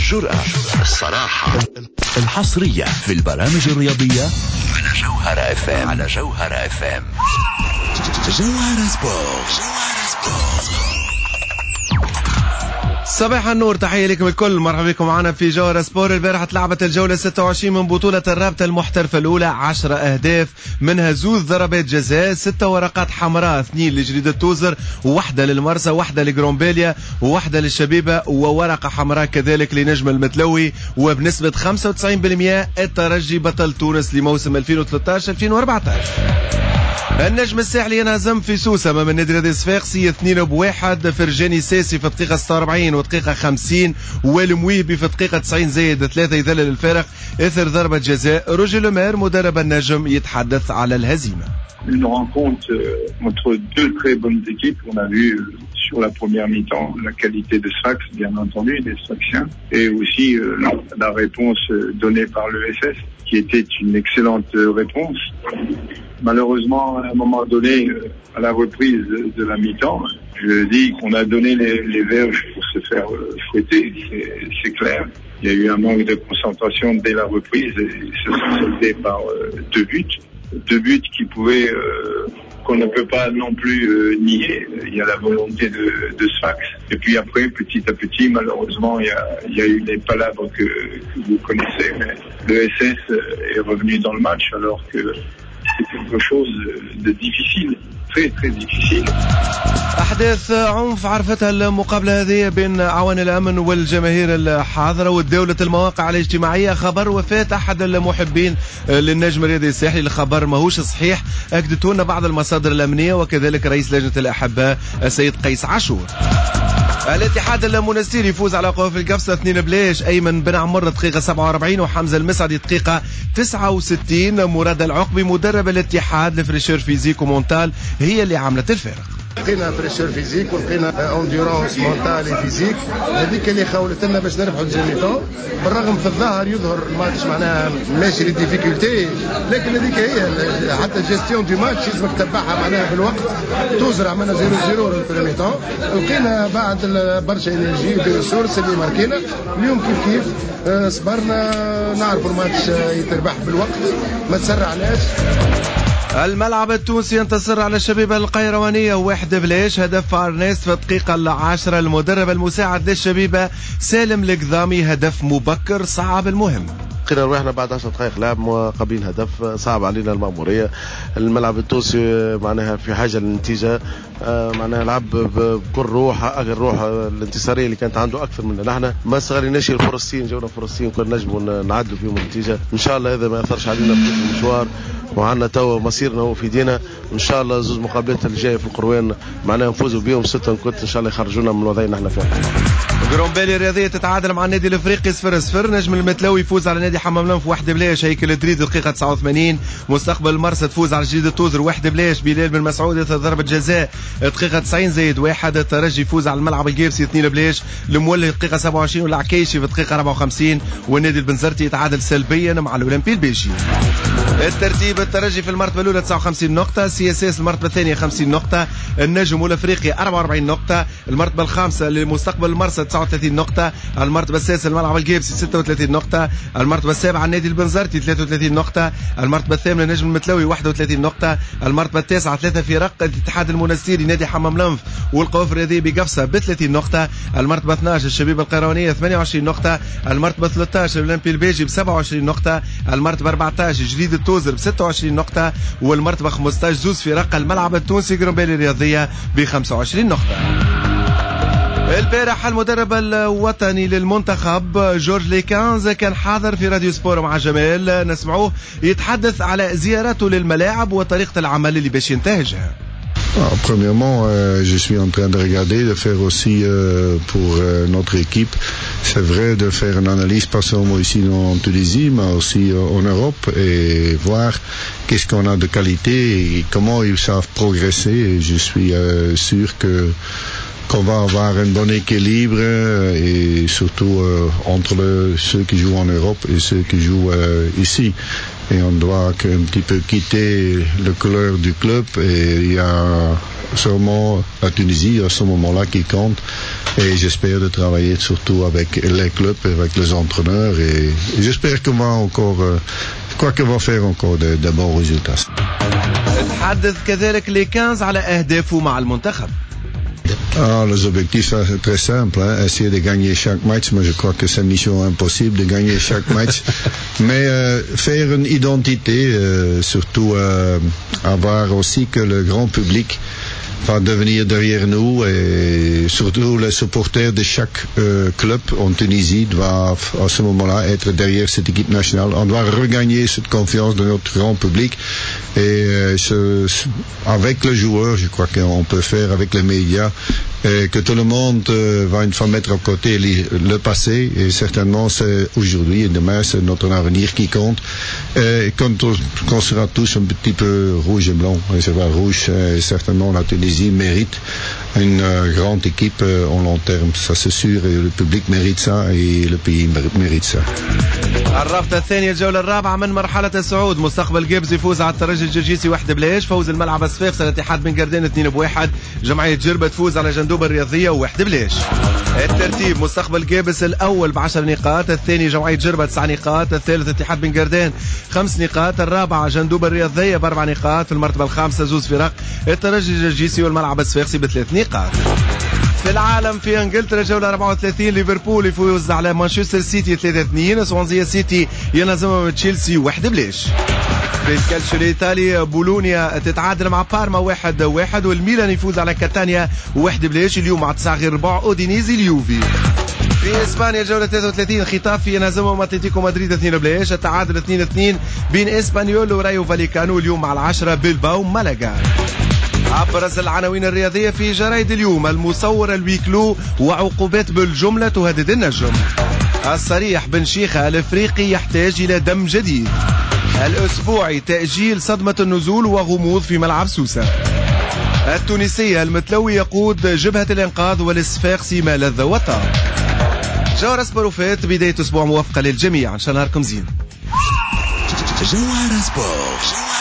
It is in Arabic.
الجرأة، الصراحة، الحصرية في البرامج الرياضية على جوهرة FM. على جوهرة FM. جوهرة سبورت. صباح النور، تحية لكم الكل، مرحبا بكم معنا في جوهرة سبور. البارحة لعبت الجولة 26 من بطولة الرابطة المحترفة الأولى، 10 أهداف منها 2 ضربات جزاء، 6 ورقات حمراء، 2 لجريدة توزر، وواحدة للمرسى، واحدة لجرومبيليا، وواحدة للشبيبة، وورقة حمراء كذلك لنجم المتلوي. وبنسبة 95% الترجي بطل تونس لموسم 2013-2014. النجم الساحلي ينهزم في سوسة امام النادي الرياضي الصفاقسي 2-1. فرجاني ساسي في الدقيقة 46 ودقيقة 50، والمويبي في الدقيقة 90+3 يذلل الفارق اثر ضربة جزاء. روجي لومير مدرب النجم يتحدث على الهزيمة. Une rencontre entre deux très bonnes équipes. On a vu sur la première mi-temps la qualité de Sfax, bien entendu, des Sfaxiens, et aussi la réponse donnée par l'ESS, qui était une excellente réponse. Malheureusement, à un moment donné, à la reprise de la mi-temps, je dis qu'on a donné les verges pour se faire fouetter, c'est clair. Il y a eu un manque de concentration dès la reprise et se sont soldés par 2 buts. 2 buts qui pouvaient, qu'on ne peut pas non plus nier. Il y a la volonté de Sfax. Et puis après, petit à petit, malheureusement, il y a eu les palabres que vous connaissez. Mais le SS est revenu dans le match alors que c'est quelque chose de difficile. très très difficile. أحداث عنف عرفتها المقابلة هذه بين عوان الأمن والجماهير الحاضرة ودولة المواقع الاجتماعية. خبر وفاة أحد المحبين للنجم الرياضي الساحلي، الخبر ماهوش صحيح، أكدته لنا بعض المصادر الأمنية وكذلك رئيس لجنة الأحباء السيد قيس عاشور. الاتحاد المنستيري يفوز على قوافل القفصة 2-0. أيمن بن عمر دقيقة 47 وحمزة المسعدي دقيقة 69. مراد العقبي مدرب الاتحاد لفريشير فيزيك ومونتال هي اللي عملت الفارق. لقينا بريشور فيزيك ولقينا انديورونس مونتالي فيزيك، هذيك اللي خولت لنا باش نربحوا الجيميتون. بالرغم في الظاهر يظهر الماتش معناها ماشي للديفيكولتي، لكن هذيك هي حتى الجيستيون دو ماتش لازمك تتبعها معناها بالوقت. توزر عملنا 0-0 البريميتون، لقينا بعد برشا انرجي بريسورس اللي ماركينا. اليوم كيف صبرنا، نعرفوا الماتش يتربح بالوقت، ما تسرعناش. الملعب التونسي ينتصر على الشبيبة القيروانية 1-0. هدف أرنست في الدقيقة 10. المدرب المساعد للشبيبة سالم القذامي، هدف مبكر صعب المهم. لقينا روحنا بعد 10 دقائق لعب قابلين هدف، صعب علينا المأمورية. الملعب التونسي معناها في حاجة للنتيجة، معناها لعب بكل روح، الروح الانتصارية اللي كانت عنده أكثر منا نحن. ما استغليناش الفرصتين، جونا فرصتين كنا نجموا نعدوا فيهم النتيجة. إن شاء الله هذا ما يأثرش علينا في المشوار، وعنا توا مصيرنا هو في ايدينا. ان شاء الله 2 مقابلات اللي جايه في القروان معناها نفوزوا بهم 6 نكت ان شاء الله يخرجونا من الوضعيه اللي احنا فيها. جرومبيليا الرياضيه تتعادل مع النادي الافريقي 0-0. نجم المتلوي يفوز على نادي حمام لنف 1-0. هيكل دريد دقيقه 89. مستقبل المرسى تفوز على جديد التوزر 1-0. بلال بن مسعود ضربه جزاء دقيقه 90+1. الترجي يفوز على الملعب القابسي 2-0. المولي دقيقه 27 والعكيشي في دقيقه 54. والنادي البنزرتي يتعادل سلبيا مع الاولمبي البيجي. الترتيب: الترجي في المرتبة الأولى 59 نقطة، سي اس اس المرتبة الثانية 50 نقطة، النجم الأفريقي 44 نقطة، المرتبة الخامسة لمستقبل المرسى 39 نقطة، المرتبة السادسة الملعب القابسي 36 نقطة، المرتبة السابعة النادي البنزرتي 33 نقطة، المرتبة الثامنة النجم المتلوي 31 نقطة، المرتبة التاسعة 3 فرق الاتحاد المنستيري نادي حمام لنف والقوافل الرياضية بقفصة ب 30 نقطة، المرتبة 12 الشبيبة القيروانية 28 نقطة، المرتبة 13 الأولمبي البيجي ب 27 نقطة، المرتبة 14 جديد التوزر ب 26 نقطة، والمرتبة 15 زوز فرق الملعب التونسي جرومبيليا الرياضية ب 25 نقطة. البارح المدرب الوطني للمنتخب جورج ليكانز كان حاضر في راديو سبور مع جمال، نسمعوه يتحدث على زيارته للملاعب وطريقة العمل اللي باش ينتهجها. Premièrement, je suis en train de regarder, de faire aussi pour notre équipe, c'est vrai, de faire une analyse pas seulement ici en Tunisie, mais aussi en Europe, et voir qu'est-ce qu'on a de qualité et comment ils savent progresser. Et je suis sûr qu'on va avoir un bon équilibre et surtout entre ceux qui jouent en Europe et ceux qui jouent ici. Et on doit un petit peu quitter le couleur du club, et il y a sûrement la Tunisie à ce moment-là qui compte, Et j'espère de travailler surtout avec les clubs, avec les entraîneurs et j'espère qu'on va encore, qu'on va faire encore de bons résultats. تحدث كذلك لي 15 على أهدافه مع المنتخب. Les objectifs sont très simples, essayer de gagner chaque match, mais je crois que c'est une mission impossible de gagner chaque match. Mais faire une identité, surtout avoir aussi que le grand public va devenir derrière nous et surtout les supporters de chaque club en Tunisie doivent à ce moment-là être derrière cette équipe nationale. On doit regagner cette confiance de notre grand public et avec les joueurs, je crois qu'on peut faire avec les médias que tout le monde va une fois mettre à côté le passé et certainement c'est aujourd'hui et demain c'est notre avenir qui compte et qu'on sera tous un petit peu rouge et blanc et c'est vrai rouge certainement la Tunisie mérite une grande équipe en long terme, ça c'est sûr et le public mérite ça et le pays mérite ça. الرابطة الثانية الجولة الرابعة من مرحلة الصعود. مستقبل جيبز يفوز على الترجي الجرجيسي 1-0. فوز الملعب الصفاقسي على الاتحاد بن قردان 2-1. جمعية جربة تفوز على جندوبة الرياضية 1-0. الترتيب: مستقبل جيبس الأول ب10 نقاط، الثاني جمعية جربة 9 نقاط، الثالث اتحاد بن قردان 5 نقاط، الرابعة جندوبة الرياضية ب4 نقاط، في المرتبة الخامسة زوز فرق الترجي الجرجيسي والملعب الصفاقسي ب3 نقاط. في العالم في انجلترا جولة 34 ليفربول يفوز على مانشستر سيتي 3-2. سوانزيا سيتي ينهزم تشيلسي 1-0. في الكالتشيو الإيطالي بولونيا تتعادل مع بارما 1-1 والميلان يفوز على كاتانيا 1-0 اليوم مع 9 غير ربع اودينيزي اليوفي. في اسبانيا جولة 33 خطافي ينهزم اتلتيكو مدريد 2-0. التعادل 2-2 بين اسبانيول ورايو فاليكانو اليوم مع 10 بيلباو مالاغا. أبرز العناوين الرياضية في جرايد اليوم: المصور الويكلو وعقوبات بالجملة تهدد النجم. الصريح: بن شيخة الافريقي يحتاج إلى دم جديد. الأسبوعي: تأجيل صدمة النزول وغموض في ملعب سوسة. التونسية: المتلوي يقود جبهة الإنقاذ والصفاقسي ما لذ وطاب. جوهر سبوروفيت بداية أسبوع موفقة للجميع، إن شاء الله نهاركم زين. جوهر سبور.